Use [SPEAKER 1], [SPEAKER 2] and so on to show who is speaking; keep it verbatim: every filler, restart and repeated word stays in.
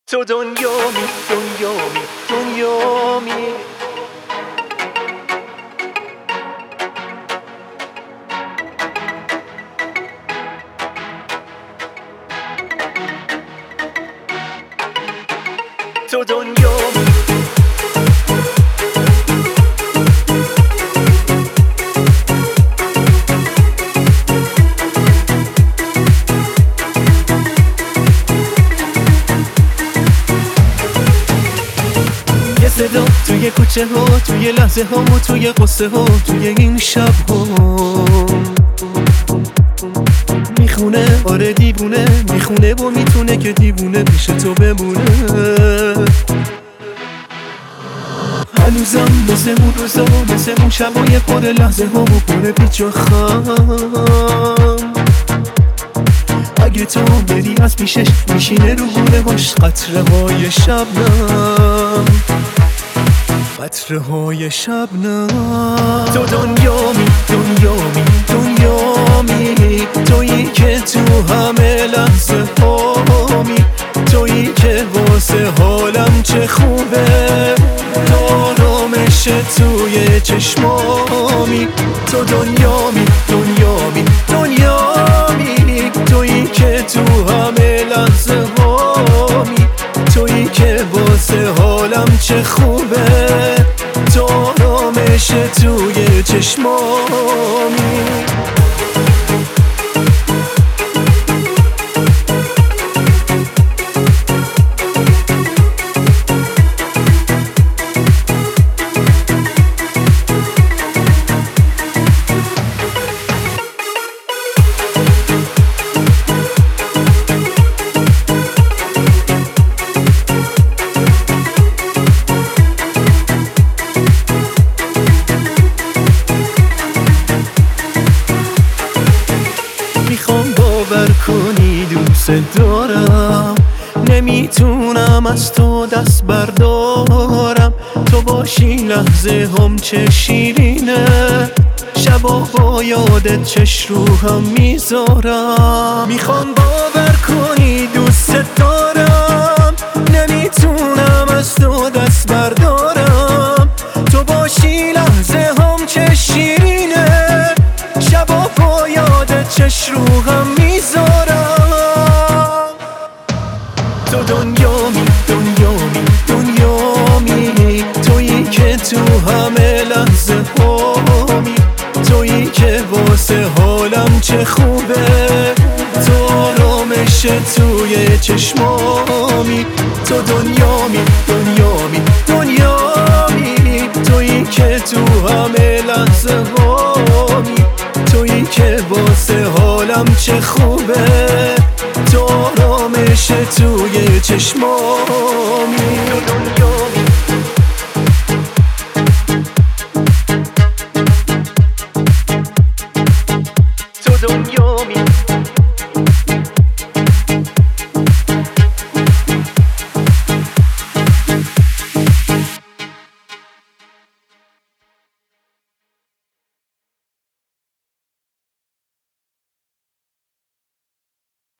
[SPEAKER 1] تو دنیامی دنیامی دنیامی تو دنیامی صدا توی کوچه ها، توی لحظه ها و توی قصه ها، توی این شب ها میخونه، آره دیوونه میخونه و میتونه که دیوونه پیش تو بمونه. هنوزم مثل اون روزا، مثل اون شبای پر لحظه ها و پر پیچ و خم، اگه تو بری از پیشش میشینه رو گونه هاش قطره های شبنم، قطره های شبنم. تو دنیامی دنیامی دنیامی، تویی که تو همه لحظه هامی، تویی که واسه حالم چه خوبه، آرامش توی چشمامی. تو دنیامی دنیامی دنیامی، تویی که تو همه لحظه هامی، تویی که واسه حالم چه خوبه، تو آرامش توی چشمامی. میخوام باور کنی دوست دارم، نمیتونم از تو دست بردارم، تو باشی لحظه هم چه شیرینه، شبا با یادت چش رو هم میذارم. میخوام باور کنی دوست دارم، نمیتونم از تو دست بردارم، تو باشی لحظه هم چه شیرینه، شبا با یادت چش رو هم میذارم. تو دنیامی دنیامی دنیامی، تویی که تو همه لحظه هامی، تویی که واسه حالم چه خوبه، تو آرامش توی چشمامی. تو دنیامی دنیامی دنیامی، تویی که تو همه لحظه هامی، تویی که واسه حالم چه خوبه، تو آرامش توی چشمامی.